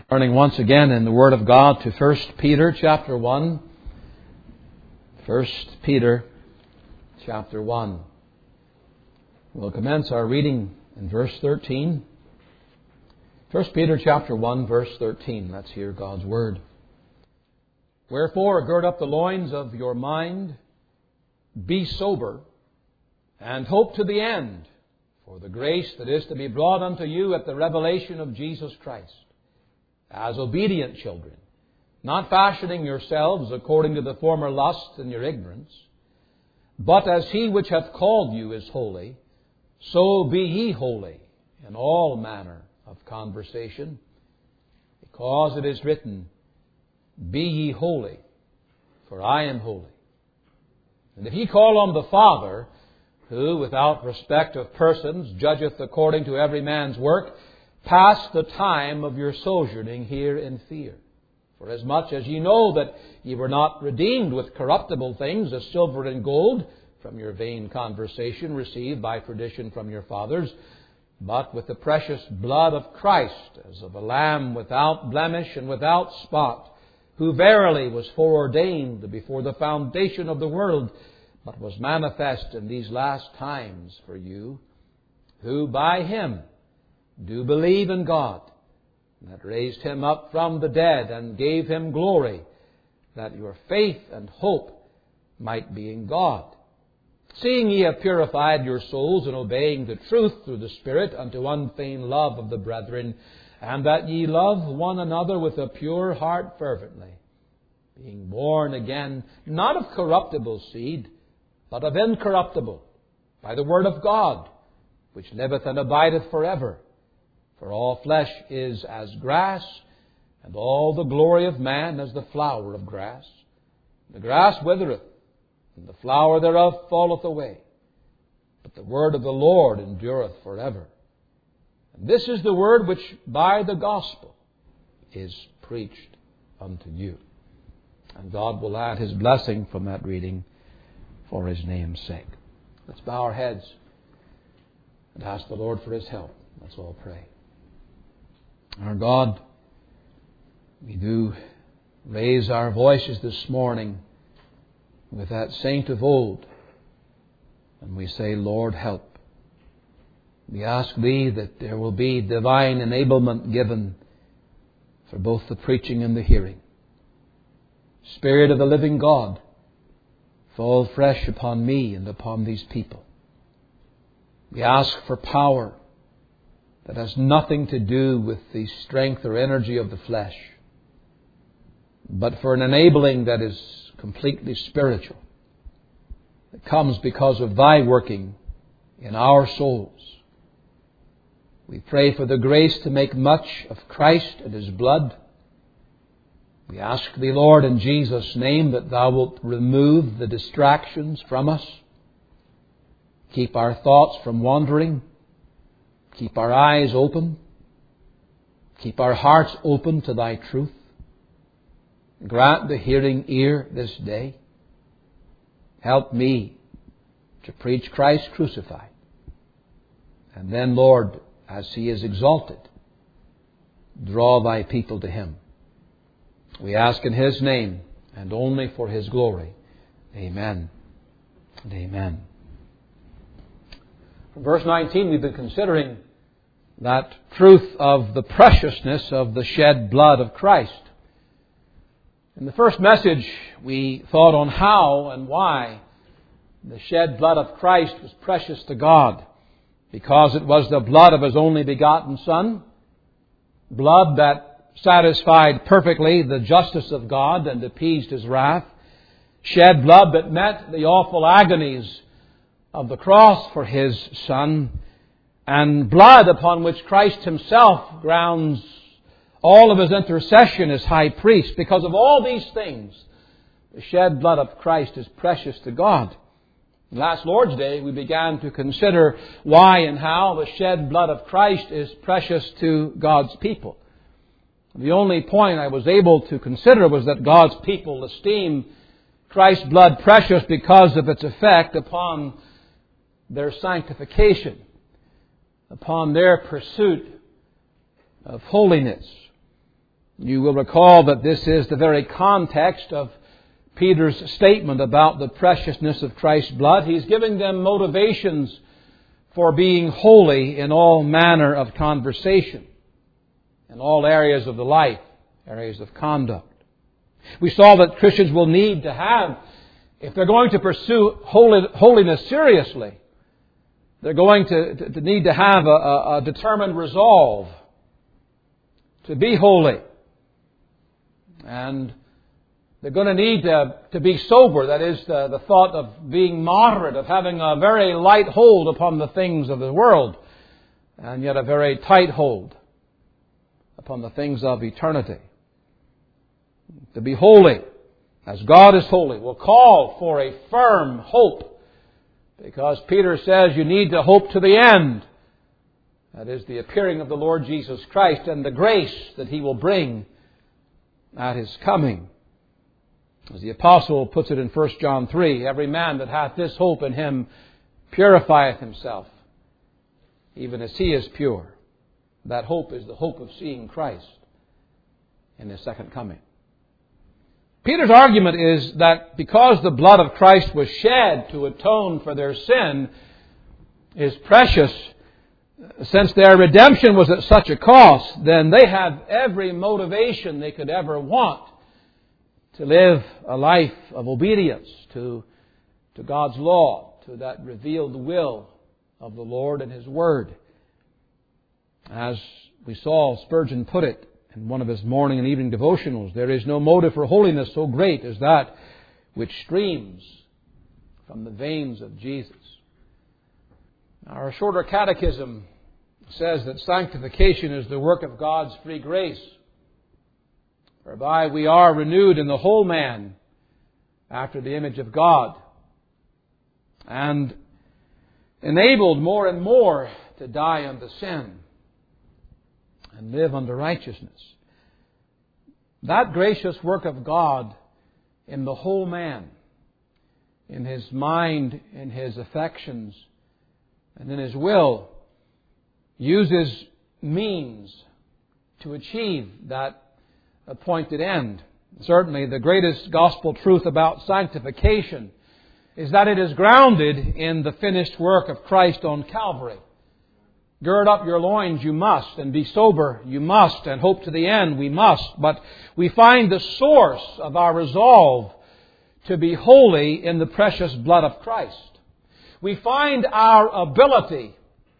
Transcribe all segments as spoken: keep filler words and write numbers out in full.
Turning once again in the Word of God to First Peter chapter one. First Peter chapter one. We'll commence our reading in verse thirteen. First Peter chapter one, verse thirteen. Let's hear God's Word. Wherefore, gird up the loins of your mind, be sober, and hope to the end for the grace that is to be brought unto you at the revelation of Jesus Christ. As obedient children, not fashioning yourselves according to the former lusts in your ignorance, but as he which hath called you is holy, so be ye holy in all manner of conversation, because it is written, Be ye holy, for I am holy. And if ye call on the Father, who without respect of persons judgeth according to every man's work, pass the time of your sojourning here in fear. For as much as ye know that ye were not redeemed with corruptible things, as silver and gold, from your vain conversation received by tradition from your fathers, but with the precious blood of Christ, as of a lamb without blemish and without spot, who verily was foreordained before the foundation of the world, but was manifest in these last times for you, who by Him do believe in God, that raised Him up from the dead and gave Him glory, that your faith and hope might be in God. Seeing ye have purified your souls in obeying the truth through the Spirit unto unfeigned love of the brethren, and that ye love one another with a pure heart fervently, being born again, not of corruptible seed, but of incorruptible, by the word of God, which liveth and abideth forever. For all flesh is as grass, and all the glory of man as the flower of grass. The grass withereth, and the flower thereof falleth away. But the word of the Lord endureth forever. And this is the word which by the gospel is preached unto you. And God will add His blessing from that reading for His name's sake. Let's bow our heads and ask the Lord for His help. Let's all pray. Our God, we do raise our voices this morning with that saint of old, and we say, Lord, help. We ask Thee that there will be divine enablement given for both the preaching and the hearing. Spirit of the living God, fall fresh upon me and upon these people. We ask for power that has nothing to do with the strength or energy of the flesh, but for an enabling that is completely spiritual, that comes because of Thy working in our souls. We pray for the grace to make much of Christ and His blood. We ask Thee, Lord, in Jesus' name, that Thou wilt remove the distractions from us. Keep our thoughts from wandering. Keep our eyes open. Keep our hearts open to Thy truth. Grant the hearing ear this day. Help me to preach Christ crucified. And then, Lord, as He is exalted, draw Thy people to Him. We ask in His name and only for His glory. Amen and amen. From verse nineteen, we've been considering that truth of the preciousness of the shed blood of Christ. In the first message, we thought on how and why the shed blood of Christ was precious to God, because it was the blood of His only begotten Son, blood that satisfied perfectly the justice of God and appeased His wrath, shed blood that met the awful agonies of the cross for His Son, and blood upon which Christ Himself grounds all of His intercession as high priest. Because of all these things, the shed blood of Christ is precious to God. Last Lord's Day, we began to consider why and how the shed blood of Christ is precious to God's people. The only point I was able to consider was that God's people esteem Christ's blood precious because of its effect upon their sanctification, upon their pursuit of holiness. You will recall that this is the very context of Peter's statement about the preciousness of Christ's blood. He's giving them motivations for being holy in all manner of conversation, in all areas of the life, areas of conduct. We saw that Christians will need to have, if they're going to pursue holy, holiness seriously, they're going to, to, to need to have a, a, a determined resolve to be holy. And they're going to need to, to be sober. That is the, the thought of being moderate, of having a very light hold upon the things of the world, and yet a very tight hold upon the things of eternity. To be holy, as God is holy, will call for a firm hope, because Peter says you need to hope to the end. That is the appearing of the Lord Jesus Christ and the grace that He will bring at His coming. As the apostle puts it in First John three, every man that hath this hope in him purifieth himself, even as he is pure. That hope is the hope of seeing Christ in His second coming. Peter's argument is that because the blood of Christ was shed to atone for their sin is precious, since their redemption was at such a cost, then they have every motivation they could ever want to live a life of obedience to, to God's law, to that revealed will of the Lord and His Word. As we saw Spurgeon put it in one of his morning and evening devotionals, there is no motive for holiness so great as that which streams from the veins of Jesus. Our shorter catechism says that sanctification is the work of God's free grace, whereby we are renewed in the whole man after the image of God, and enabled more and more to die unto sin and live unto righteousness. That gracious work of God in the whole man, in his mind, in his affections, and in his will, uses means to achieve that appointed end. Certainly, the greatest gospel truth about sanctification is that it is grounded in the finished work of Christ on Calvary. Gird up your loins, you must, and be sober, you must, and hope to the end, we must. But we find the source of our resolve to be holy in the precious blood of Christ. We find our ability,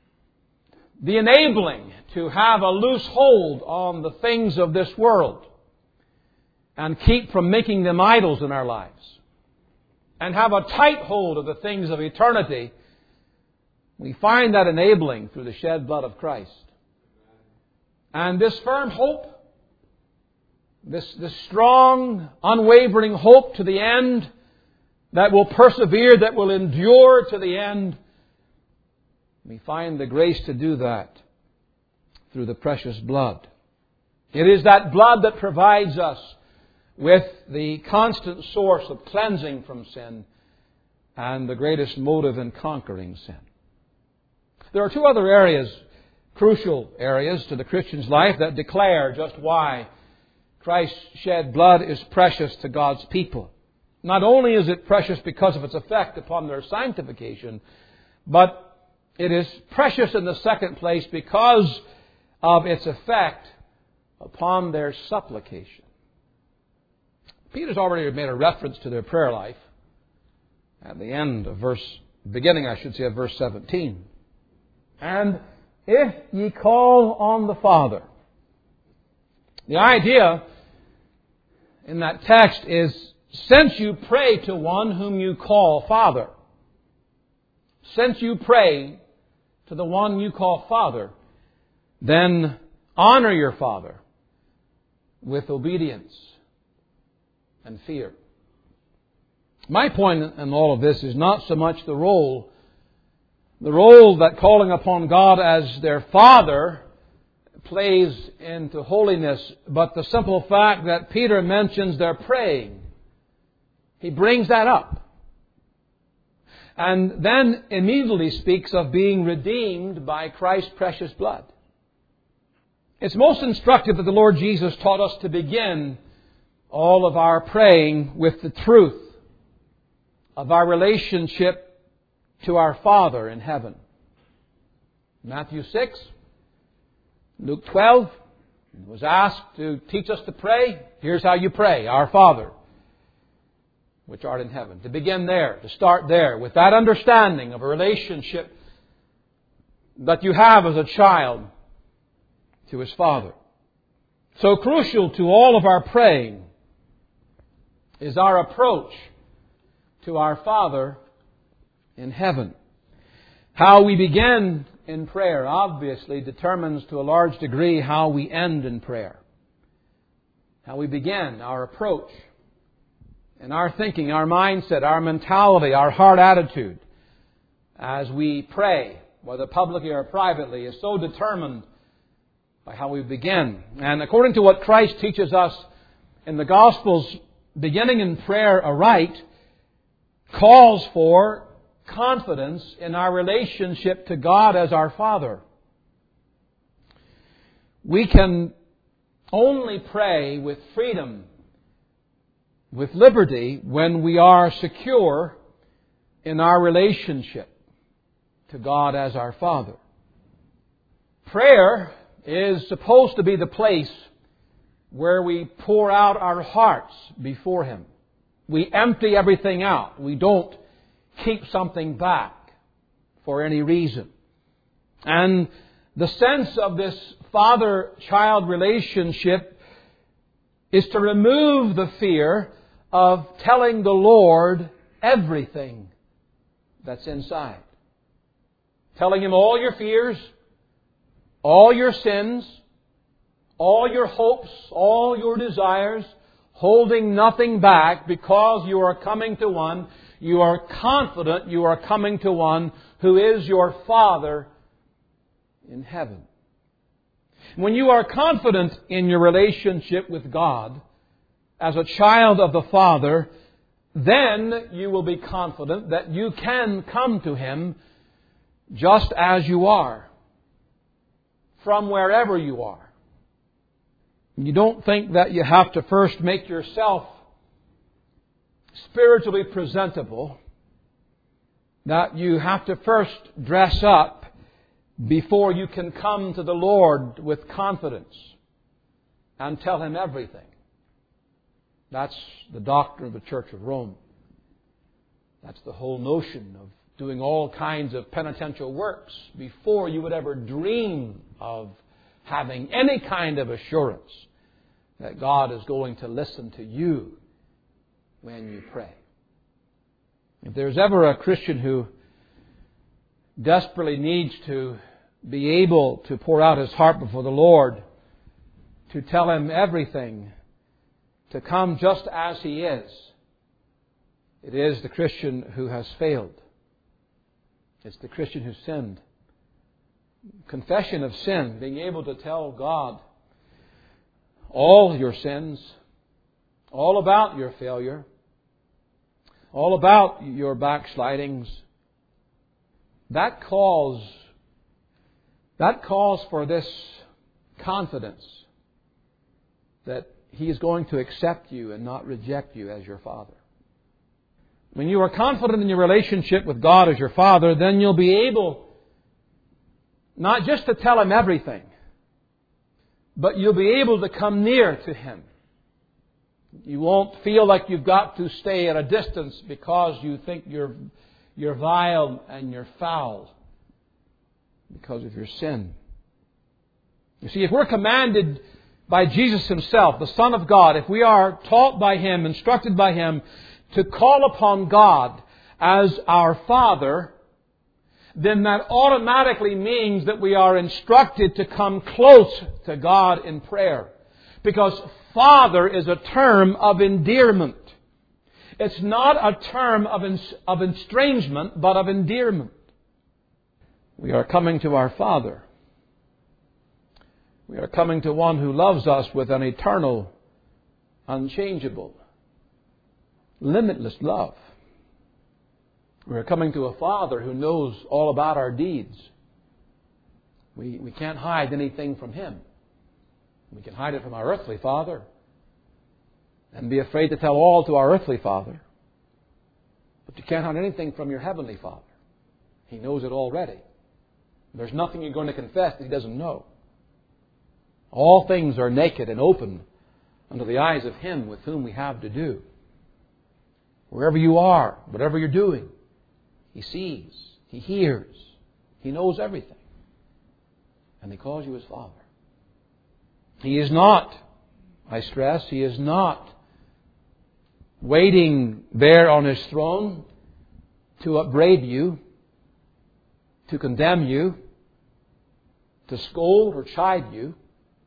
the enabling to have a loose hold on the things of this world and keep from making them idols in our lives, and have a tight hold of the things of eternity. We find that enabling through the shed blood of Christ. And this firm hope, this, this strong, unwavering hope to the end, that will persevere, that will endure to the end, we find the grace to do that through the precious blood. It is that blood that provides us with the constant source of cleansing from sin and the greatest motive in conquering sin. There are two other areas, crucial areas to the Christian's life, that declare just why Christ's shed blood is precious to God's people. Not only is it precious because of its effect upon their sanctification, but it is precious in the second place because of its effect upon their supplication. Peter's already made a reference to their prayer life at the end of verse, beginning, I should say, of verse seventeen. And if ye call on the Father. The idea in that text is, since you pray to one whom you call Father, since you pray to the one you call Father, then honor your Father with obedience and fear. My point in all of this is not so much the role, the role that calling upon God as their Father plays into holiness, but the simple fact that Peter mentions their praying. He brings that up. And then immediately speaks of being redeemed by Christ's precious blood. It's most instructive that the Lord Jesus taught us to begin all of our praying with the truth of our relationship to our Father in heaven. Matthew six, Luke twelve, was asked to teach us to pray. Here's how you pray. Our Father, which art in heaven. To begin there, to start there, with that understanding of a relationship that you have as a child to his Father. So crucial to all of our praying is our approach to our Father in heaven. How we begin in prayer obviously determines to a large degree how we end in prayer. How we begin, our approach, and our thinking, our mindset, our mentality, our heart attitude as we pray, whether publicly or privately, is so determined by how we begin. And according to what Christ teaches us in the Gospels, beginning in prayer aright calls for confidence in our relationship to God as our Father. We can only pray with freedom, with liberty, when we are secure in our relationship to God as our Father. Prayer is supposed to be the place where we pour out our hearts before Him. We empty everything out. We don't keep something back for any reason. And the sense of this father-child relationship is to remove the fear of telling the Lord everything that's inside. Telling Him all your fears, all your sins, all your hopes, all your desires, holding nothing back, because you are coming to one, you are confident you are coming to one who is your Father in heaven. When you are confident in your relationship with God as a child of the Father, then you will be confident that you can come to Him just as you are, from wherever you are. You don't think that you have to first make yourself spiritually presentable, that you have to first dress up before you can come to the Lord with confidence and tell Him everything. That's the doctrine of the Church of Rome. That's the whole notion of doing all kinds of penitential works before you would ever dream of having any kind of assurance that God is going to listen to you when you pray. If there's ever a Christian who desperately needs to be able to pour out his heart before the Lord, to tell Him everything, to come just as he is, it is the Christian who has failed. It's the Christian who sinned. Confession of sin, being able to tell God all your sins, all about your failure, all about your backslidings, that calls, that calls for this confidence that He is going to accept you and not reject you as your Father. When you are confident in your relationship with God as your Father, then you'll be able not just to tell Him everything, but you'll be able to come near to Him. You won't feel like you've got to stay at a distance because you think you're, you're vile and you're foul because of your sin. You see, if we're commanded by Jesus Himself, the Son of God, if we are taught by Him, instructed by Him, to call upon God as our Father, then that automatically means that we are instructed to come close to God in prayer. Because Father is a term of endearment. It's not a term of, of estrangement, but of endearment. We are coming to our Father. We are coming to one who loves us with an eternal, unchangeable, limitless love. We are coming to a Father who knows all about our deeds. We, we can't hide anything from Him. We can hide it from our earthly father and be afraid to tell all to our earthly father. But you can't hide anything from your heavenly Father. He knows it already. There's nothing you're going to confess that He doesn't know. All things are naked and open under the eyes of Him with whom we have to do. Wherever you are, whatever you're doing, He sees, He hears, He knows everything. And He calls you His Father. He is not, I stress, He is not waiting there on His throne to upbraid you, to condemn you, to scold or chide you.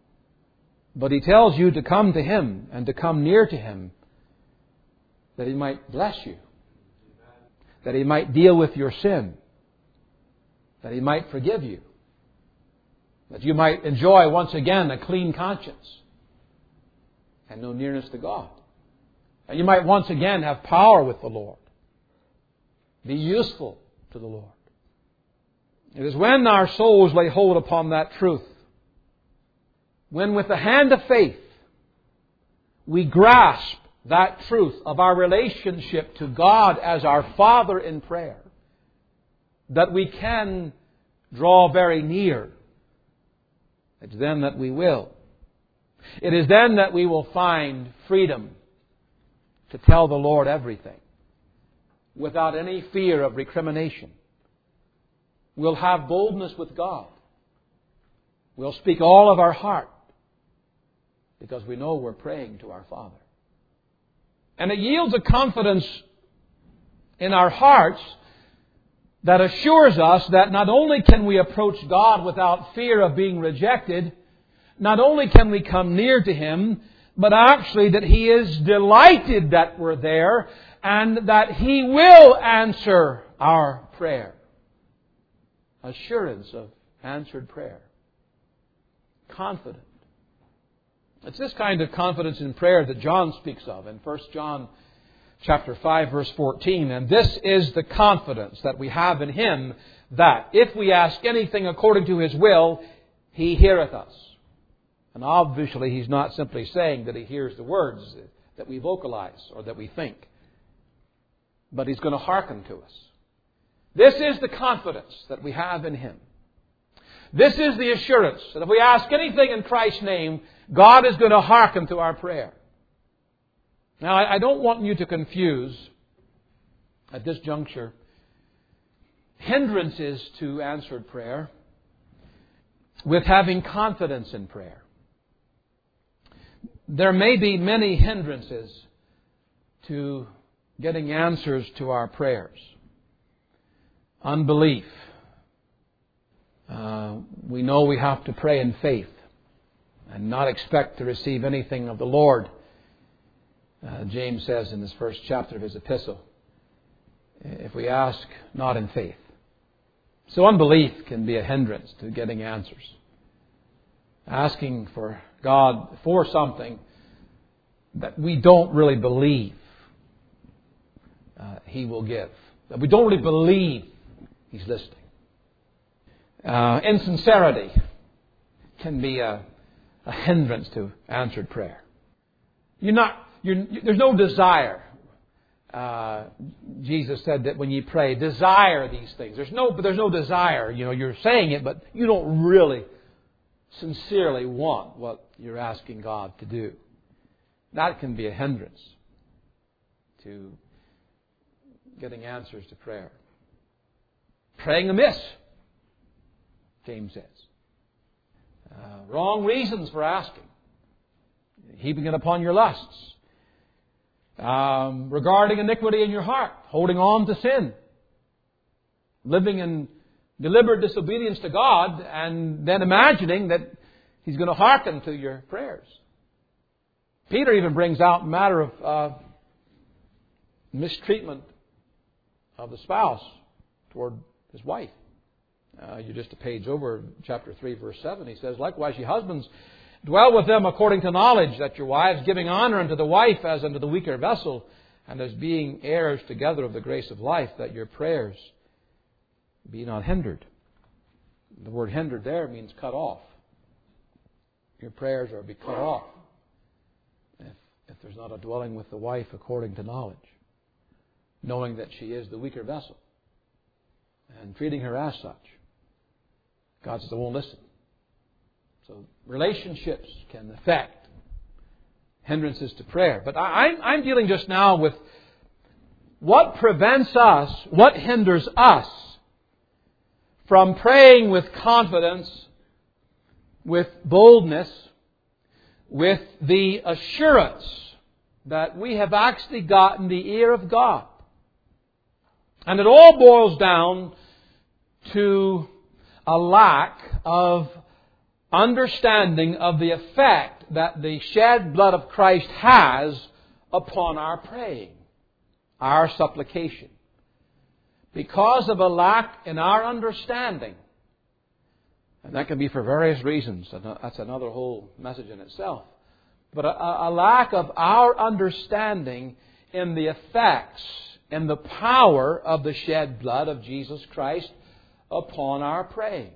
But He tells you to come to Him and to come near to Him, that He might bless you, that He might deal with your sin, that He might forgive you, that you might enjoy once again a clean conscience and no nearness to God. And you might once again have power with the Lord. Be useful to the Lord. It is when our souls lay hold upon that truth, when with the hand of faith we grasp that truth of our relationship to God as our Father in prayer, that we can draw very near. It's then that we will. It is then that we will find freedom to tell the Lord everything without any fear of recrimination. We'll have boldness with God. We'll speak all of our heart because we know we're praying to our Father. And it yields a confidence in our hearts that assures us that not only can we approach God without fear of being rejected, not only can we come near to Him, but actually that He is delighted that we're there and that He will answer our prayer. Assurance of answered prayer. Confident. It's this kind of confidence in prayer that John speaks of in First John chapter five, verse fourteen. And this is the confidence that we have in Him, that if we ask anything according to His will, He heareth us. And obviously He's not simply saying that He hears the words that we vocalize or that we think. But He's going to hearken to us. This is the confidence that we have in Him. This is the assurance that if we ask anything in Christ's name, God is going to hearken to our prayer. Now, I don't want you to confuse, at this juncture, hindrances to answered prayer with having confidence in prayer. There may be many hindrances to getting answers to our prayers. Unbelief. Uh, we know we have to pray in faith and not expect to receive anything of the Lord. Uh, James says in this first chapter of his epistle, if we ask not in faith. So unbelief can be a hindrance to getting answers. Asking for God for something that we don't really believe uh, He will give. That we don't really believe He's listening. Uh, insincerity can be a, a hindrance to answered prayer. You're not, you're, there's no desire. Uh, Jesus said that when you pray, desire these things. There's no, but there's no desire. You know, you're saying it, but you don't really sincerely want what you're asking God to do. That can be a hindrance to getting answers to prayer. Praying amiss, James says. Uh, wrong reasons for asking. Heaping it upon your lusts. Um, regarding iniquity in your heart. Holding on to sin. Living in deliberate disobedience to God and then imagining that He's going to hearken to your prayers. Peter even brings out a matter of uh, mistreatment of the spouse toward his wife. Uh, you're just a page over, chapter three, verse seven. He says, likewise, ye husbands, dwell with them according to knowledge, that your wives, giving honor unto the wife as unto the weaker vessel, and as being heirs together of the grace of life, that your prayers be not hindered. The word hindered there means cut off. your prayers are be cut off if, if there's not a dwelling with the wife according to knowledge, knowing that she is the weaker vessel and treating her as such. God says, I won't listen. So relationships can affect hindrances to prayer. But I, I'm, I'm dealing just now with what prevents us, what hinders us from praying with confidence, with boldness, with the assurance that we have actually gotten the ear of God. And it all boils down to a lack of understanding of the effect that the shed blood of Christ has upon our praying, our supplication. Because of a lack in our understanding, and that can be for various reasons, that's another whole message in itself, but a, a lack of our understanding in the effects and the power of the shed blood of Jesus Christ upon our praying.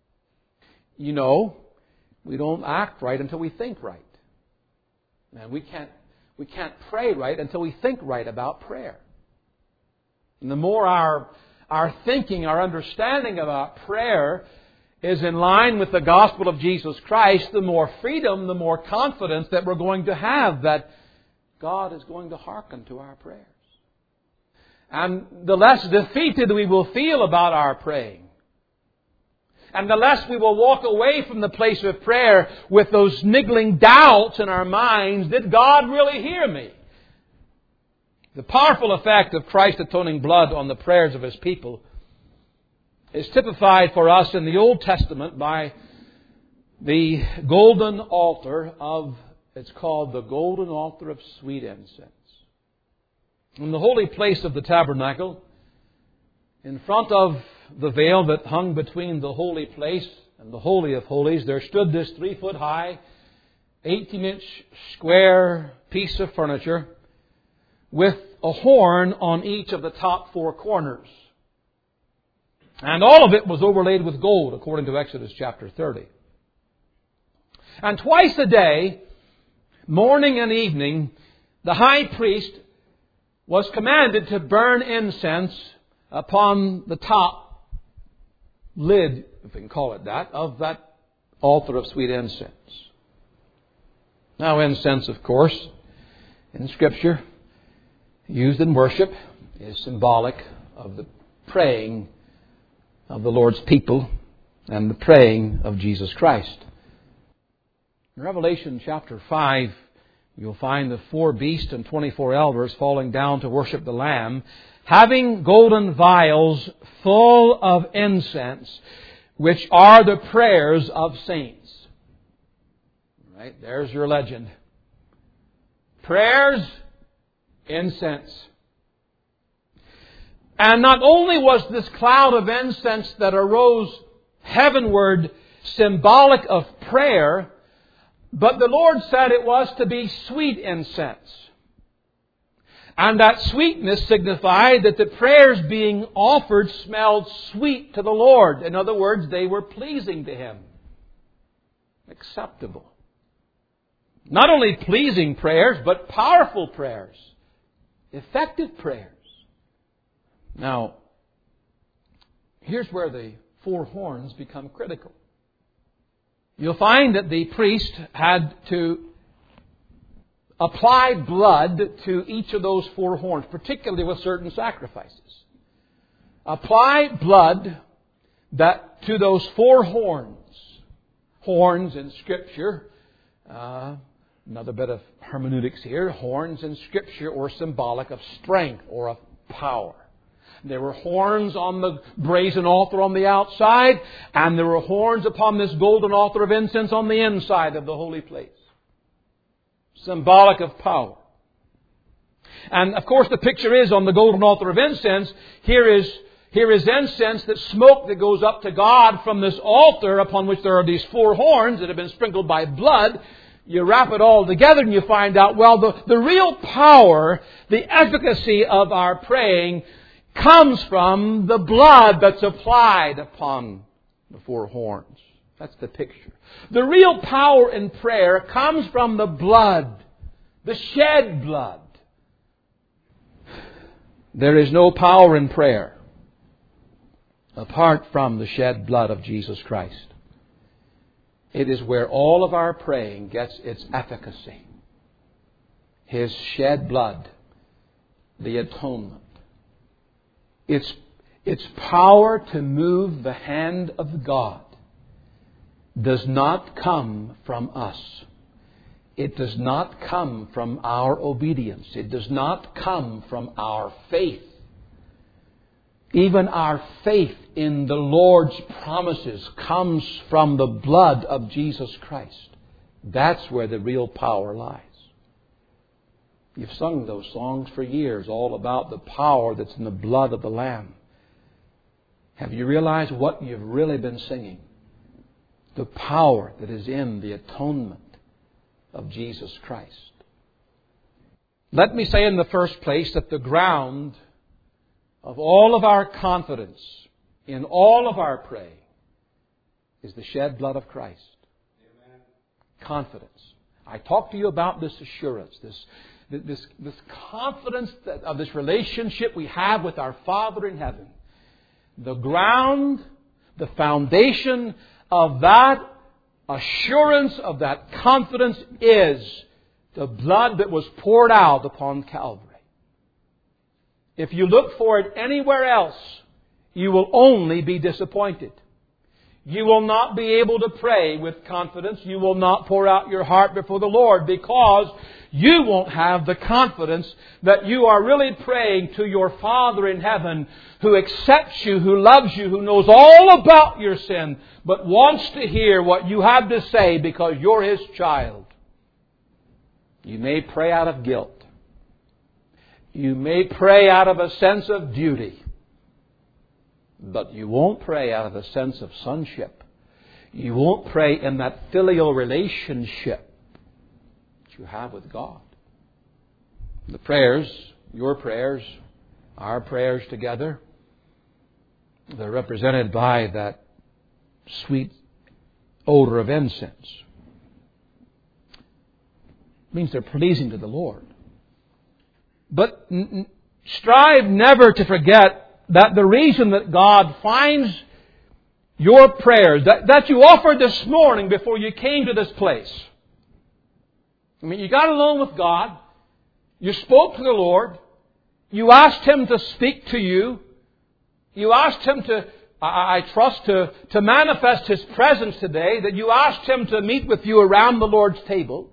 You know, we don't act right until we think right. And we can't, we can't pray right until we think right about prayer. And the more our, our thinking, our understanding about prayer is in line with the gospel of Jesus Christ, the more freedom, the more confidence that we're going to have that God is going to hearken to our prayers. And the less defeated we will feel about our praying, and the less we will walk away from the place of prayer with those niggling doubts in our minds, did God really hear me? The powerful effect of Christ's atoning blood on the prayers of His people is typified for us in the Old Testament by the golden altar of, it's called the golden altar of sweet incense. In the holy place of the tabernacle, in front of the veil that hung between the holy place and the Holy of Holies, there stood this three foot high, eighteen inch square piece of furniture with a horn on each of the top four corners. And all of it was overlaid with gold, according to Exodus chapter thirty. And twice a day, morning and evening, the high priest was commanded to burn incense upon the top lid, if we can call it that, of that altar of sweet incense. Now, incense, of course, in Scripture, used in worship, is symbolic of the praying of the Lord's people and the praying of Jesus Christ. In Revelation chapter five, you'll find the four beasts and twenty-four elders falling down to worship the Lamb, having golden vials full of incense, which are the prayers of saints. Right? There's your legend. Prayers, incense. And not only was this cloud of incense that arose heavenward symbolic of prayer, but the Lord said it was to be sweet incense. And that sweetness signified that the prayers being offered smelled sweet to the Lord. In other words, they were pleasing to Him. Acceptable. Not only pleasing prayers, but powerful prayers. Effective prayers. Now, here's where the four horns become critical. You'll find that the priest had to apply blood to each of those four horns, particularly with certain sacrifices. Apply blood that to those four horns. Horns in Scripture, uh, another bit of hermeneutics here, horns in Scripture are symbolic of strength or of power. There were horns on the brazen altar on the outside, and there were horns upon this golden altar of incense on the inside of the holy place. Symbolic of power. And of course the picture is on the golden altar of incense. Here is, here is incense, that smoke that goes up to God from this altar upon which there are these four horns that have been sprinkled by blood. You wrap it all together and you find out, well, the, the real power, the efficacy of our praying comes from the blood that's applied upon the four horns. That's the picture. The real power in prayer comes from the blood, the shed blood. There is no power in prayer apart from the shed blood of Jesus Christ. It is where all of our praying gets its efficacy. His shed blood, the atonement. Its, its power to move the hand of God does not come from us. It does not come from our obedience. It does not come from our faith. Even our faith in the Lord's promises comes from the blood of Jesus Christ. That's where the real power lies. You've sung those songs for years, all about the power that's in the blood of the Lamb. Have you realized what you've really been singing? The power that is in the atonement of Jesus Christ. Let me say in the first place that the ground of all of our confidence in all of our praying is the shed blood of Christ. Amen. Confidence. I talked to you about this assurance, this, this, this confidence that, of this relationship we have with our Father in heaven. The ground, the foundation of that assurance, of that confidence is the blood that was poured out upon Calvary. If you look for it anywhere else, you will only be disappointed. You will not be able to pray with confidence. You will not pour out your heart before the Lord because you won't have the confidence that you are really praying to your Father in heaven who accepts you, who loves you, who knows all about your sin, but wants to hear what you have to say because you're His child. You may pray out of guilt. You may pray out of a sense of duty. But you won't pray out of a sense of sonship. You won't pray in that filial relationship that you have with God. The prayers, your prayers, our prayers together, they're represented by that sweet odor of incense. It means they're pleasing to the Lord. But n- strive never to forget that the reason that God finds your prayers, that, that you offered this morning before you came to this place. I mean, you got alone with God. You spoke to the Lord. You asked Him to speak to you. You asked Him to, I, I trust, to, to manifest His presence today. That you asked Him to meet with you around the Lord's table.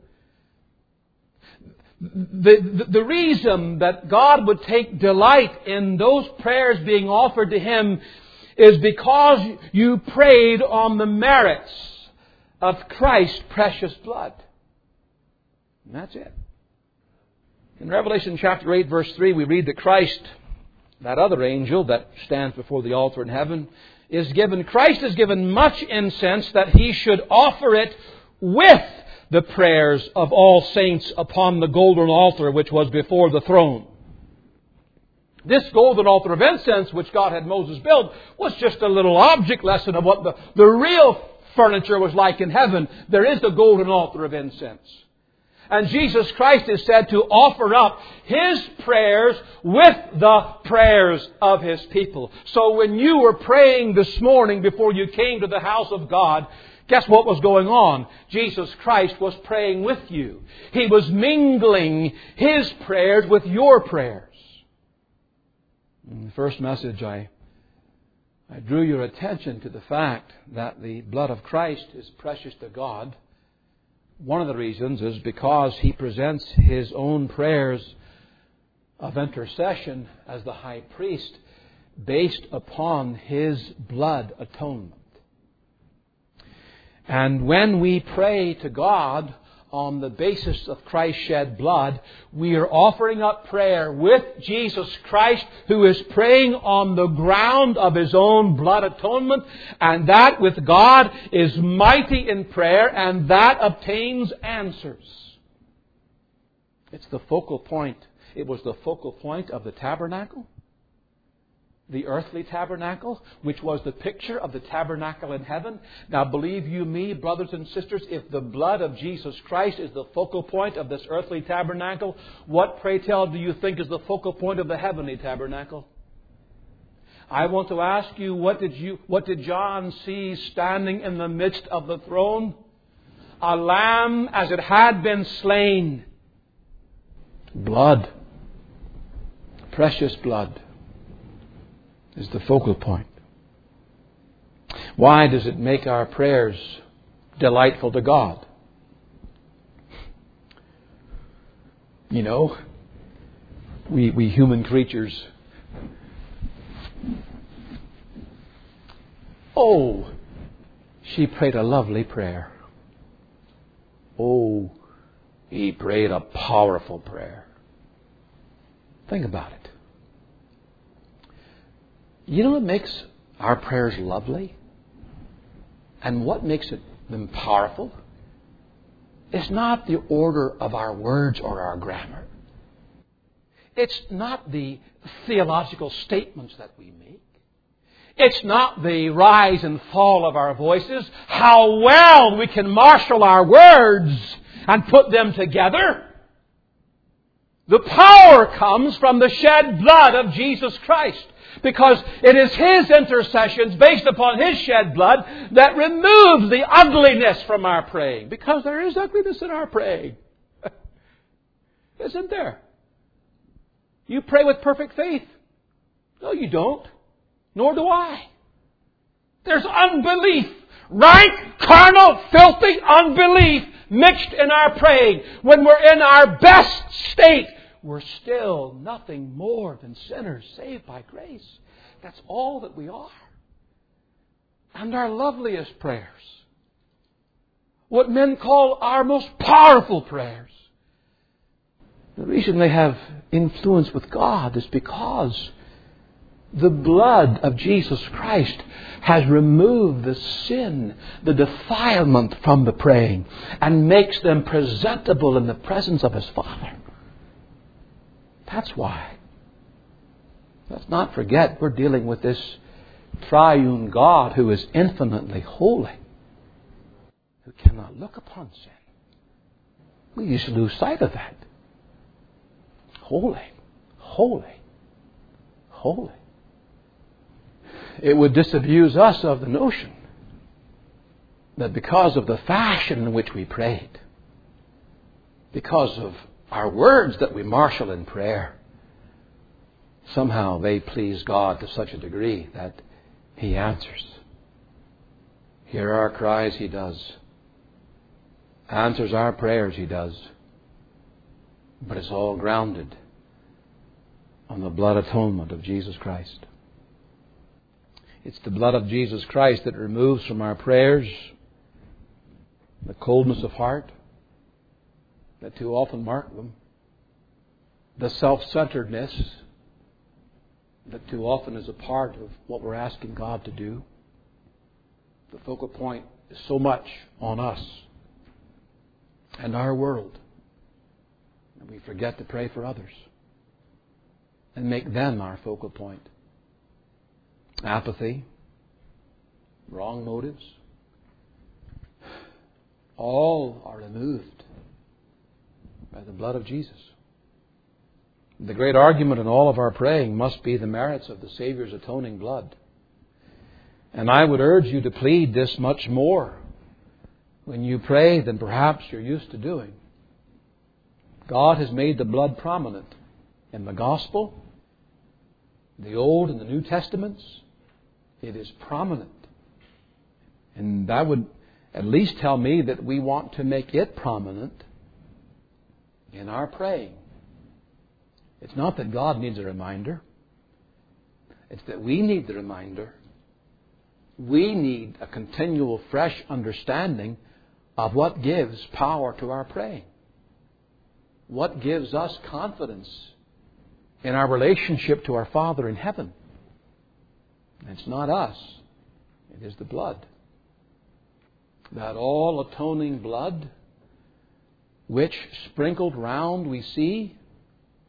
The, the, the reason that God would take delight in those prayers being offered to Him is because you prayed on the merits of Christ's precious blood. And that's it. In Revelation chapter eight, verse three, we read that Christ, that other angel that stands before the altar in heaven, is given, Christ is given much incense that He should offer it with the prayers of all saints upon the golden altar which was before the throne. This golden altar of incense which God had Moses build was just a little object lesson of what the, the real furniture was like in heaven. There is the golden altar of incense. And Jesus Christ is said to offer up His prayers with the prayers of His people. So when you were praying this morning before you came to the house of God, guess what was going on? Jesus Christ was praying with you. He was mingling His prayers with your prayers. In the first message, I, I drew your attention to the fact that the blood of Christ is precious to God. One of the reasons is because He presents His own prayers of intercession as the high priest based upon His blood atonement. And when we pray to God on the basis of Christ's shed blood, we are offering up prayer with Jesus Christ, who is praying on the ground of His own blood atonement. And that with God is mighty in prayer, and that obtains answers. It's the focal point. It was the focal point of the tabernacle. the earthly tabernacle, which was the picture of the tabernacle in heaven. Now, believe you me, brothers and sisters, if the blood of Jesus Christ is the focal point of this earthly tabernacle, what, pray tell, do you think is the focal point of the heavenly tabernacle? I want to ask you, what did you, what did John see standing in the midst of the throne? A lamb as it had been slain. Blood. Precious blood is the focal point. Why does it make our prayers delightful to God? You know, we, we human creatures, oh, she prayed a lovely prayer. Oh, he prayed a powerful prayer. Think about it. You know what makes our prayers lovely? And what makes it, them powerful? It's not the order of our words or our grammar. It's not the theological statements that we make. It's not the rise and fall of our voices, how well we can marshal our words and put them together. The power comes from the shed blood of Jesus Christ, because it is His intercessions based upon His shed blood that removes the ugliness from our praying. Because there is ugliness in our praying. Isn't there? You pray with perfect faith. No, you don't. Nor do I. There's unbelief. Rank, carnal, filthy unbelief mixed in our praying. When we're in our best state, we're still nothing more than sinners saved by grace. That's all that we are. And our loveliest prayers, what men call our most powerful prayers, the reason they have influence with God is because the blood of Jesus Christ has removed the sin, the defilement from the praying, and makes them presentable in the presence of His Father. That's why. Let's not forget we're dealing with this triune God who is infinitely holy, who cannot look upon sin. We used to lose sight of that. Holy, holy, holy. It would disabuse us of the notion that because of the fashion in which we prayed, because of our words that we marshal in prayer, somehow they please God to such a degree that He answers. Hear our cries, He does. Answers our prayers, He does. But it's all grounded on the blood atonement of Jesus Christ. It's the blood of Jesus Christ that removes from our prayers the coldness of heart that too often mark them, the self-centeredness that too often is a part of what we're asking God to do. The focal point is so much on us and our world, and we forget to pray for others and make them our focal point. Apathy, wrong motives, all are removed by the blood of Jesus. The great argument in all of our praying must be the merits of the Savior's atoning blood. And I would urge you to plead this much more when you pray than perhaps you're used to doing. God has made the blood prominent in the Gospel, the Old and the New Testaments. It is prominent. And that would at least tell me that we want to make it prominent in our praying. It's not that God needs a reminder. It's that we need the reminder. We need a continual fresh understanding of what gives power to our praying. What gives us confidence in our relationship to our Father in heaven. It's not us. It is the blood. That all-atoning blood, which sprinkled round we see,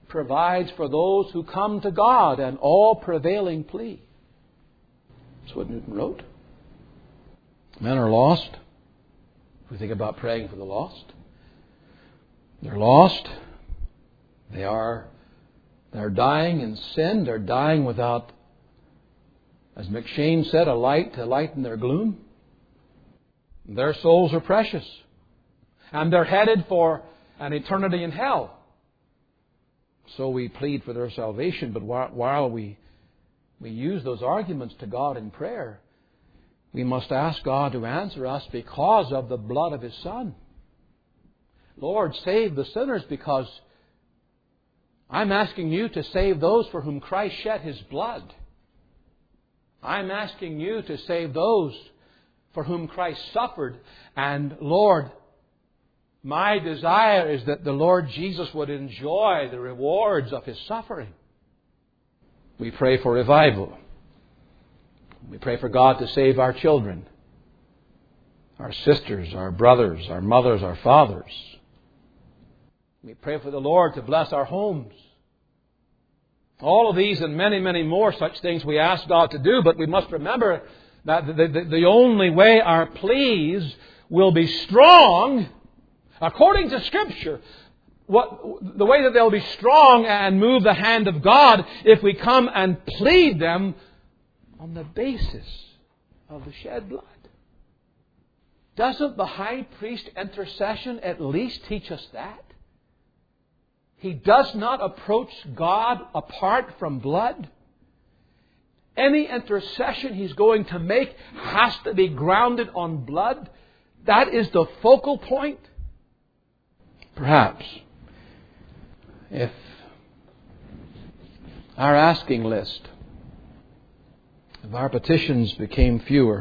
provides for those who come to God an all-prevailing plea. That's what Newton wrote. Men are lost. We think about praying for the lost. They're lost. They are they're dying in sin. They're dying without, as McShane said, a light to lighten their gloom. Their souls are precious. And they're headed for an eternity in hell. So we plead for their salvation. But while we, we use those arguments to God in prayer, we must ask God to answer us because of the blood of His Son. Lord, save the sinners, because I'm asking You to save those for whom Christ shed His blood. I'm asking You to save those for whom Christ suffered. And Lord, my desire is that the Lord Jesus would enjoy the rewards of His suffering. We pray for revival. We pray for God to save our children, our sisters, our brothers, our mothers, our fathers. We pray for the Lord to bless our homes. All of these and many, many more such things we ask God to do, but we must remember that the, the, the only way our pleas will be strong, according to Scripture, what, the way that they'll be strong and move the hand of God, if we come and plead them on the basis of the shed blood. Doesn't the high priest intercession at least teach us that? He does not approach God apart from blood. Any intercession He's going to make has to be grounded on blood. That is the focal point. Perhaps if our asking list, if our petitions became fewer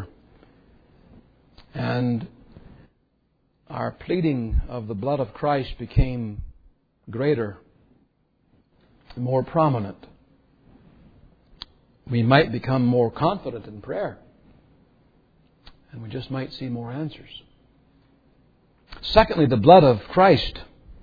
and our pleading of the blood of Christ became greater, more prominent, we might become more confident in prayer, and we just might see more answers. Secondly, the blood of Christ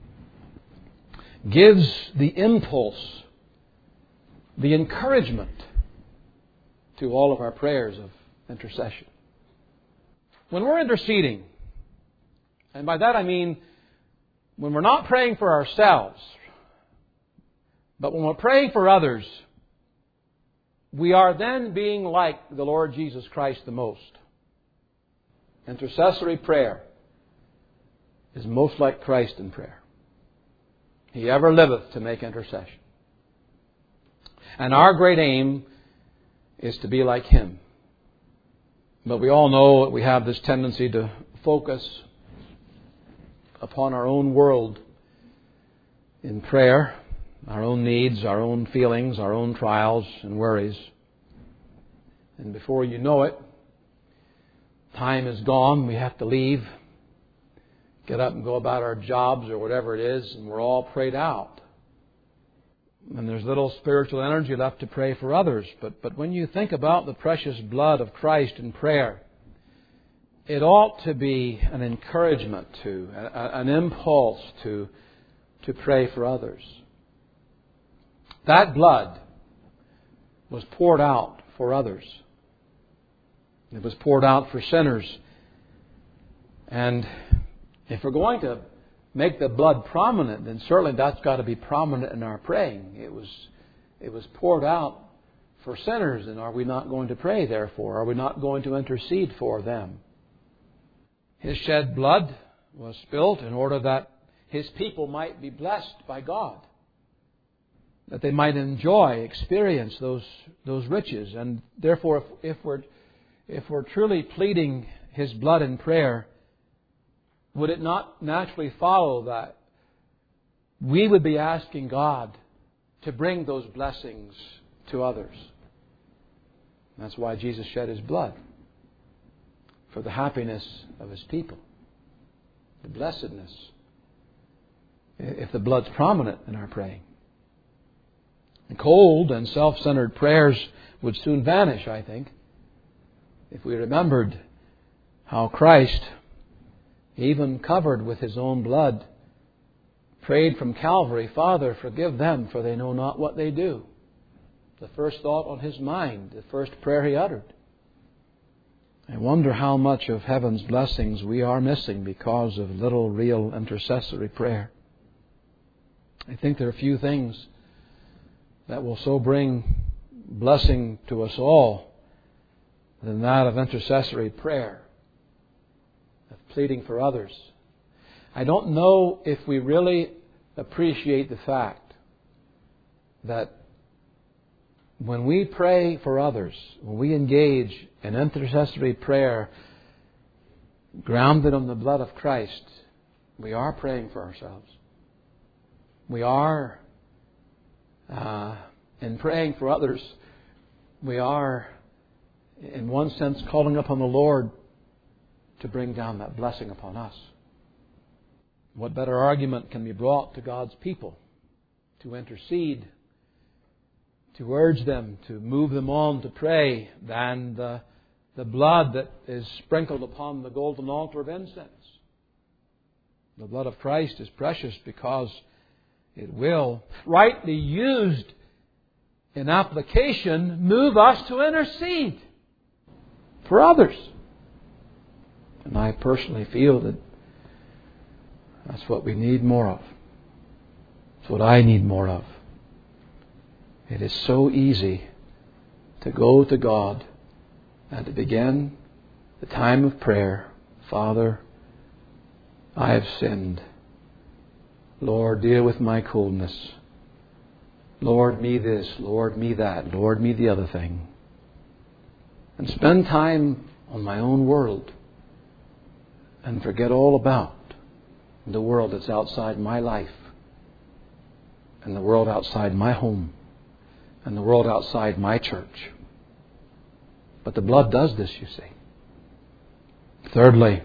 gives the impulse, the encouragement to all of our prayers of intercession. When we're interceding, and by that I mean when we're not praying for ourselves, but when we're praying for others, we are then being like the Lord Jesus Christ the most. Intercessory prayer is most like Christ in prayer. He ever liveth to make intercession. And our great aim is to be like Him. But we all know that we have this tendency to focus upon our own world in prayer, our own needs, our own feelings, our own trials and worries. And before you know it, time is gone, we have to leave, get up and go about our jobs or whatever it is, and we're all prayed out. And there's little spiritual energy left to pray for others. But, but when you think about the precious blood of Christ in prayer, it ought to be an encouragement to, a, an impulse to, to pray for others. That blood was poured out for others. It was poured out for sinners. And if we're going to make the blood prominent, then certainly that's got to be prominent in our praying. It was, it was poured out for sinners, and are we not going to pray therefore? Are we not going to intercede for them? His shed blood was spilt in order that His people might be blessed by God, that they might enjoy, experience those those riches. And therefore, if, if we're if we're truly pleading His blood in prayer, would it not naturally follow that we would be asking God to bring those blessings to others? That's why Jesus shed His blood, for the happiness of His people, the blessedness, if the blood's prominent in our praying. And cold and self-centered prayers would soon vanish, I think, if we remembered how Christ, even covered with His own blood, prayed from Calvary, Father, forgive them, for they know not what they do. The first thought on his mind, the first prayer he uttered. I wonder how much of heaven's blessings we are missing because of little real intercessory prayer. I think there are few things that will so bring blessing to us all than that of intercessory prayer, of pleading for others. I don't know if we really appreciate the fact that when we pray for others, when we engage in intercessory prayer grounded on the blood of Christ, we are praying for ourselves. We are, uh, in praying for others, we are, in one sense, calling upon the Lord to bring down that blessing upon us. What better argument can be brought to God's people to intercede, to urge them, to move them on to pray, than the, the blood that is sprinkled upon the golden altar of incense? The blood of Christ is precious because it will, rightly used in application, move us to intercede for others. And I personally feel that that's what we need more of. It's what I need more of. It is so easy to go to God and to begin the time of prayer. Father, I have sinned. Lord, deal with my coldness. Lord, me this. Lord, me that. Lord, me the other thing. And spend time on my own world and forget all about the world that's outside my life, and the world outside my home, and the world outside my church. But the blood does this, you see. Thirdly,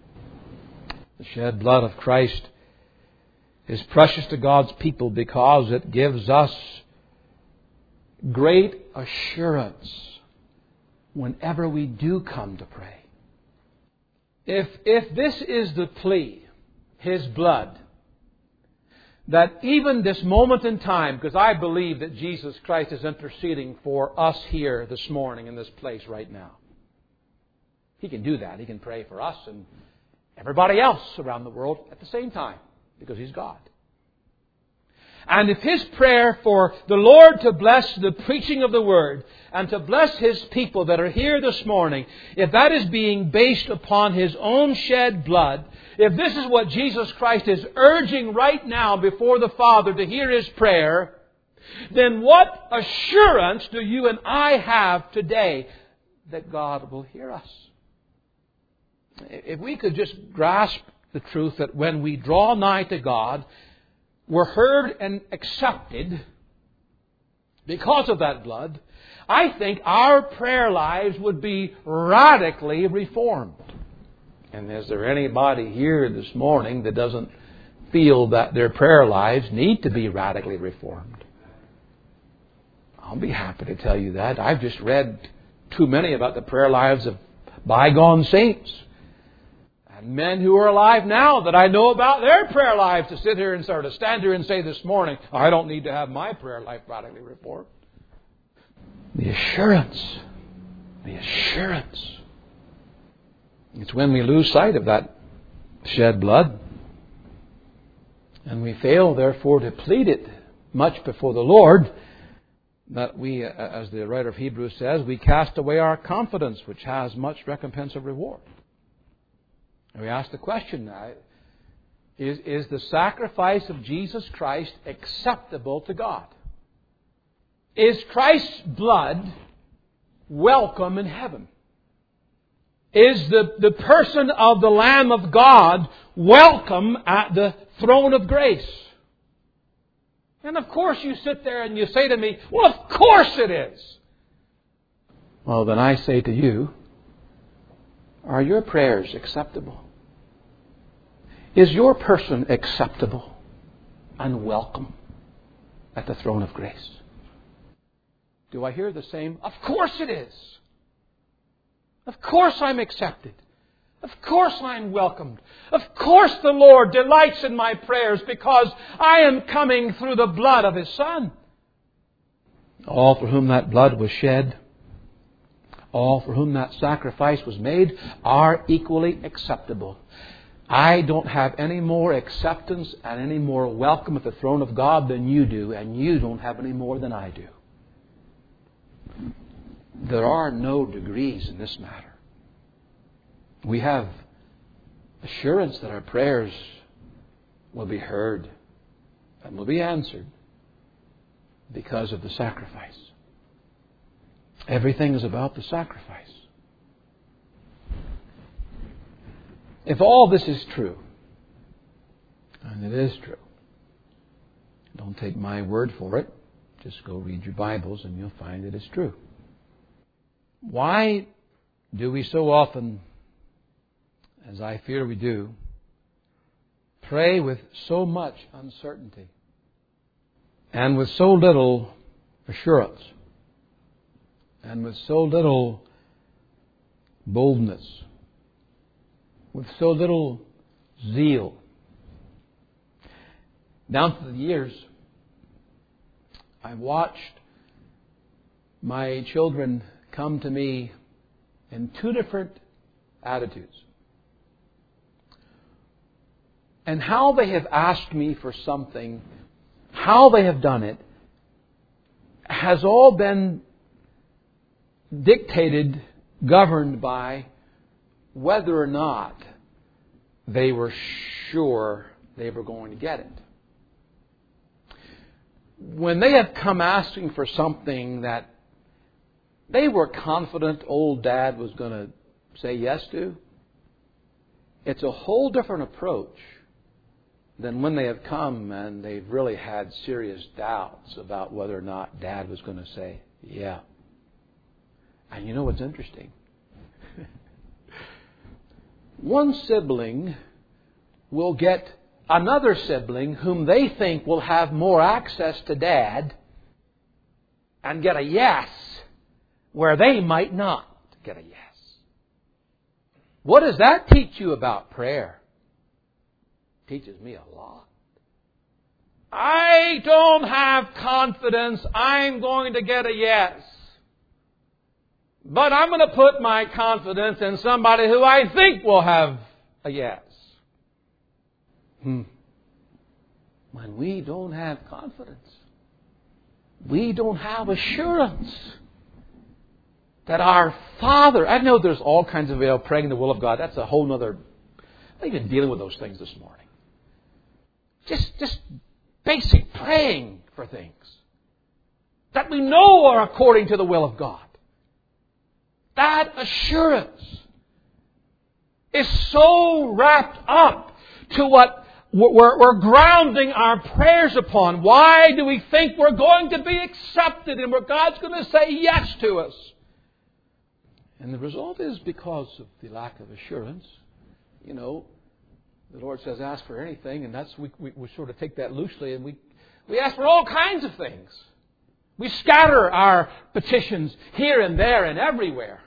the shed blood of Christ is precious to God's people because it gives us great assurance whenever we do come to pray. If, if this is the plea, His blood, that even this moment in time, because I believe that Jesus Christ is interceding for us here this morning in this place right now. He can do that. He can pray for us and everybody else around the world at the same time because He's God. And if His prayer for the Lord to bless the preaching of the Word and to bless His people that are here this morning, if that is being based upon His own shed blood, if this is what Jesus Christ is urging right now before the Father to hear His prayer, then what assurance do you and I have today that God will hear us? If we could just grasp the truth that when we draw nigh to God, we're heard and accepted because of that blood, I think our prayer lives would be radically reformed. And is there anybody here this morning that doesn't feel that their prayer lives need to be radically reformed? I'll be happy to tell you that. I've just read too many about the prayer lives of bygone saints. And men who are alive now that I know about their prayer lives to sit here and sort of stand here and say this morning, I don't need to have my prayer life radically reformed. The assurance. The assurance. It's when we lose sight of that shed blood and we fail, therefore, to plead it much before the Lord, that we, as the writer of Hebrews says, we cast away our confidence, which has much recompense of reward. And we ask the question now, is, is the sacrifice of Jesus Christ acceptable to God? Is Christ's blood welcome in heaven? Is the, the person of the Lamb of God welcome at the throne of grace? And of course you sit there and you say to me, well, of course it is. Well, then I say to you, are your prayers acceptable? Is your person acceptable and welcome at the throne of grace? Do I hear the same? Of course it is. Of course I'm accepted. Of course I'm welcomed. Of course the Lord delights in my prayers because I am coming through the blood of His Son. All for whom that blood was shed, all for whom that sacrifice was made, are equally acceptable. I don't have any more acceptance and any more welcome at the throne of God than you do, and you don't have any more than I do. There are no degrees in this matter. We have assurance that our prayers will be heard and will be answered because of the sacrifice. Everything is about the sacrifice. If all this is true, and it is true, don't take my word for it. Just go read your Bibles and you'll find it is true. Why do we so often, as I fear we do, pray with so much uncertainty and with so little assurance and with so little boldness, with so little zeal? Down through the years, I've watched my children come to me in two different attitudes. And how they have asked me for something, how they have done it, has all been dictated, governed by whether or not they were sure they were going to get it. When they have come asking for something that they were confident old Dad was going to say yes to, it's a whole different approach than when they have come and they've really had serious doubts about whether or not Dad was going to say yeah. And you know what's interesting? One sibling will get another sibling whom they think will have more access to Dad and get a yes where they might not get a yes. What does that teach you about prayer? It teaches me a lot. I don't have confidence I'm going to get a yes. But I'm going to put my confidence in somebody who I think will have a yes. Hmm. When we don't have confidence, we don't have assurance that our Father... I know there's all kinds of, you know, praying the will of God. That's a whole other... I'm not even dealing with those things this morning. Just, just basic praying for things that we know are according to the will of God. That assurance is so wrapped up to what we're, we're grounding our prayers upon. Why do we think we're going to be accepted and where God's going to say yes to us? And the result is because of the lack of assurance. You know, the Lord says ask for anything, and that's we, we, we sort of take that loosely, and we, we ask for all kinds of things. We scatter our petitions here and there and everywhere.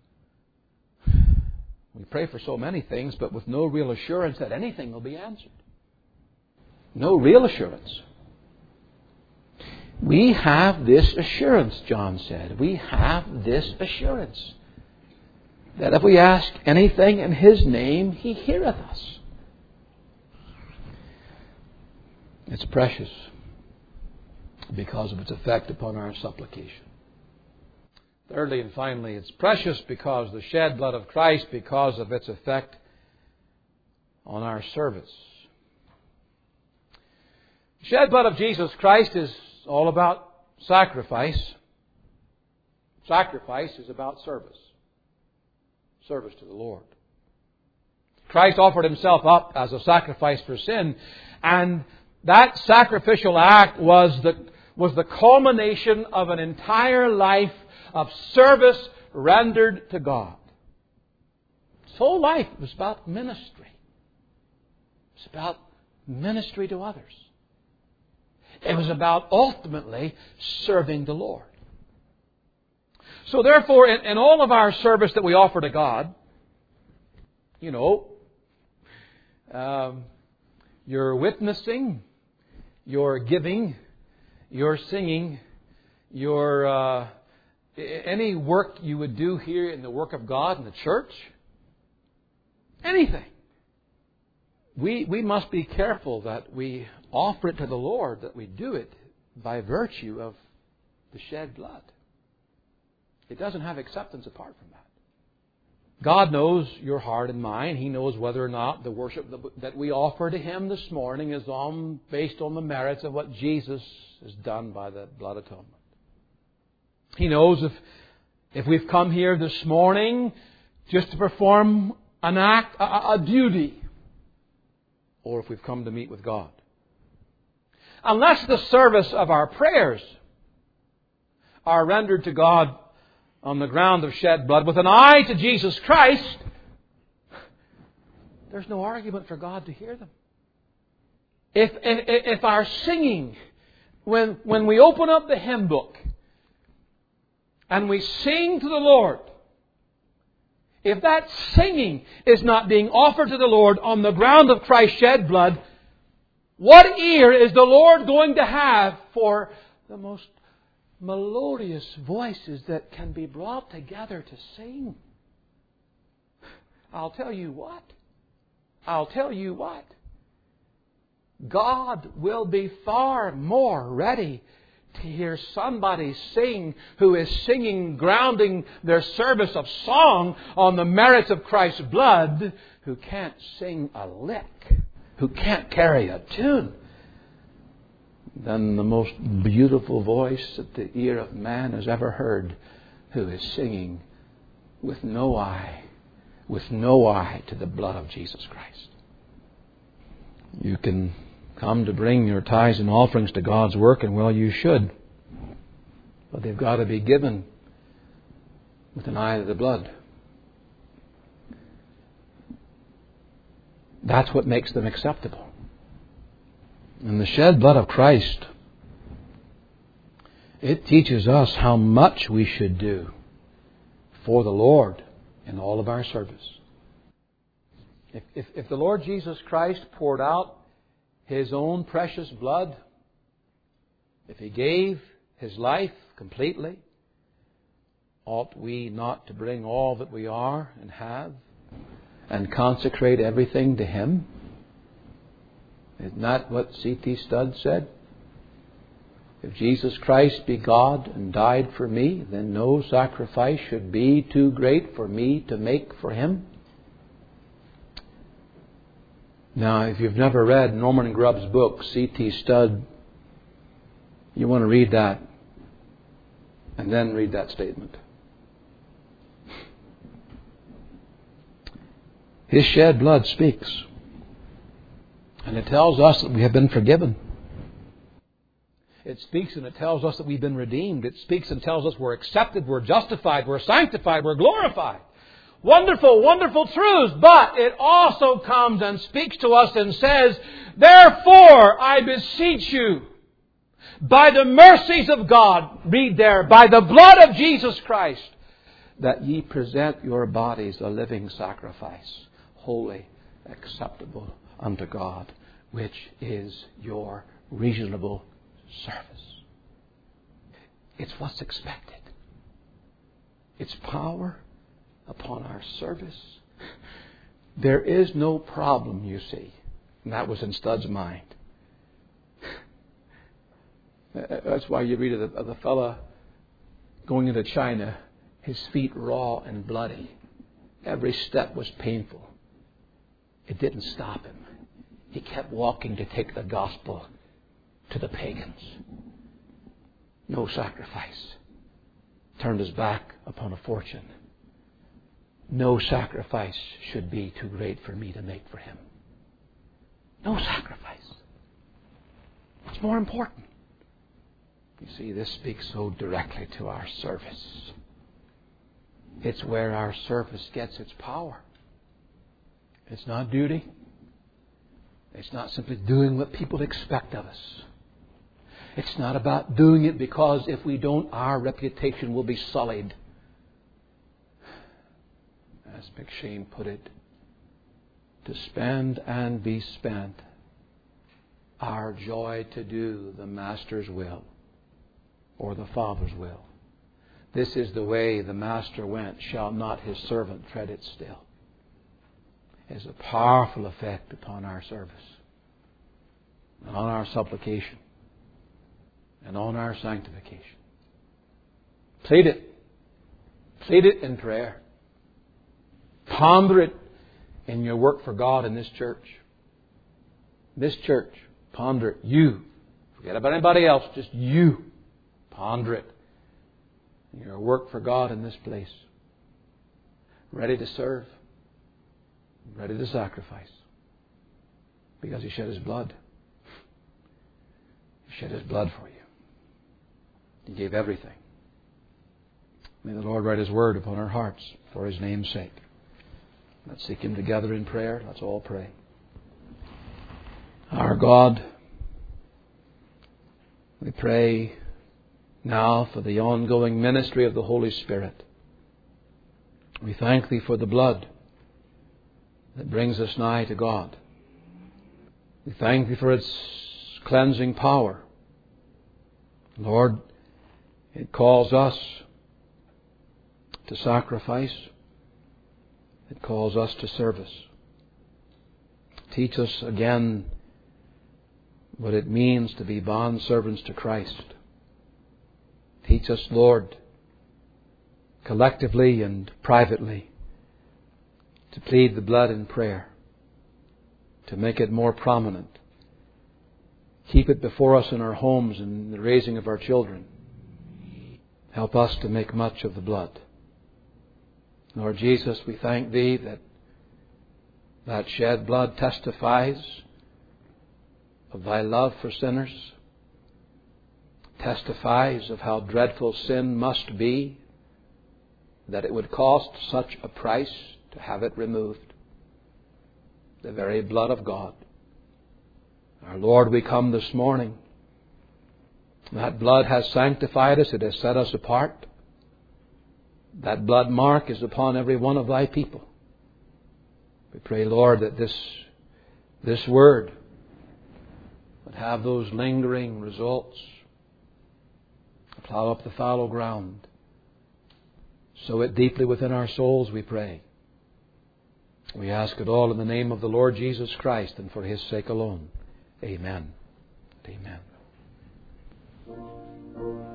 We pray for so many things, but with no real assurance that anything will be answered. No real assurance. We have this assurance, John said. We have this assurance that if we ask anything in His name, He heareth us. It's precious because of its effect upon our supplication. Thirdly and finally, it's precious because the shed blood of Christ, because of its effect on our service. The shed blood of Jesus Christ is all about sacrifice. Sacrifice is about service. Service to the Lord. Christ offered Himself up as a sacrifice for sin, and that sacrificial act was the, was the culmination of an entire life of service rendered to God. His whole life was about ministry. It's about ministry to others. It was about ultimately serving the Lord. So therefore, in, in all of our service that we offer to God, You know, um, you're witnessing, you're giving, you're singing, you're uh, any work you would do here in the work of God in the church, anything. We we must be careful that we offer it to the Lord, that we do it by virtue of the shed blood. It doesn't have acceptance apart from that. God knows your heart and mind. He knows whether or not the worship that we offer to Him this morning is on, based on the merits of what Jesus has done by the blood atonement. He knows if if we've come here this morning just to perform an act, a, a duty, or if we've come to meet with God. Unless the service of our prayers are rendered to God on the ground of shed blood with an eye to Jesus Christ, there's no argument for God to hear them. If, if, if our singing, when, when we open up the hymn book and we sing to the Lord, if that singing is not being offered to the Lord on the ground of Christ's shed blood, what ear is the Lord going to have for the most melodious voices that can be brought together to sing? I'll tell you what. I'll tell you what. God will be far more ready to hear somebody sing who is singing, grounding their service of song on the merits of Christ's blood, who can't sing a lick, who can't carry a tune, than the most beautiful voice that the ear of man has ever heard, who is singing with no eye, with no eye to the blood of Jesus Christ. You can come to bring your tithes and offerings to God's work, and well, you should. But they've got to be given with an eye to the blood. That's what makes them acceptable. And the shed blood of Christ, it teaches us how much we should do for the Lord in all of our service. If, if, if the Lord Jesus Christ poured out His own precious blood, if He gave His life completely, ought we not to bring all that we are and have and consecrate everything to Him? Isn't that what C T Studd said? If Jesus Christ be God and died for me, then no sacrifice should be too great for me to make for Him. Now, if you've never read Norman Grubb's book, C T Studd, you want to read that and then read that statement. His shed blood speaks. And it tells us that we have been forgiven. It speaks and it tells us that we've been redeemed. It speaks and tells us we're accepted, we're justified, we're sanctified, we're glorified. Wonderful, wonderful truths. But it also comes and speaks to us and says, therefore, I beseech you, by the mercies of God, read there, by the blood of Jesus Christ, that ye present your bodies a living sacrifice, holy, acceptable unto God, which is your reasonable service. It's what's expected. It's power upon our service. There is no problem, you see. And that was in Studd's mind. That's why you read of the, of the fella going into China, his feet raw and bloody. Every step was painful. It didn't stop him. He kept walking to take the gospel to the pagans. No sacrifice. Turned his back upon a fortune. No sacrifice should be too great for me to make for Him. No sacrifice. What's more important? You see, this speaks so directly to our service. It's where our service gets its power. It's not duty. It's not simply doing what people expect of us. It's not about doing it because if we don't, our reputation will be sullied. As McShane put it, to spend and be spent our joy to do the Master's will or the Father's will. This is the way the Master went, shall not His servant tread it still. It has a powerful effect upon our service and on our supplication and on our sanctification. Plead it. Plead it in prayer. Ponder it in your work for God in this church. This church. Ponder it. You. Forget about anybody else. Just you. Ponder it. In your work for God in this place. Ready to serve. Ready to sacrifice. Because He shed His blood. He shed His blood for you. He gave everything. May the Lord write His word upon our hearts for His name's sake. Let's seek Him together in prayer. Let's all pray. Our God, we pray now for the ongoing ministry of the Holy Spirit. We thank Thee for the blood that brings us nigh to God. We thank Thee for its cleansing power. Lord, it calls us to sacrifice. It calls us to service. Teach us again what it means to be bondservants to Christ. Teach us, Lord, collectively and privately, to plead the blood in prayer, to make it more prominent. Keep it before us in our homes and in the raising of our children. Help us to make much of the blood. Lord Jesus, we thank Thee that that shed blood testifies of Thy love for sinners, testifies of how dreadful sin must be, that it would cost such a price to have it removed. The very blood of God. Our Lord, we come this morning. That blood has sanctified us. It has set us apart. That blood mark is upon every one of Thy people. We pray, Lord, that this, this word would have those lingering results. Plow up the fallow ground. Sow it deeply within our souls, we pray. We ask it all in the name of the Lord Jesus Christ and for His sake alone. Amen. Amen.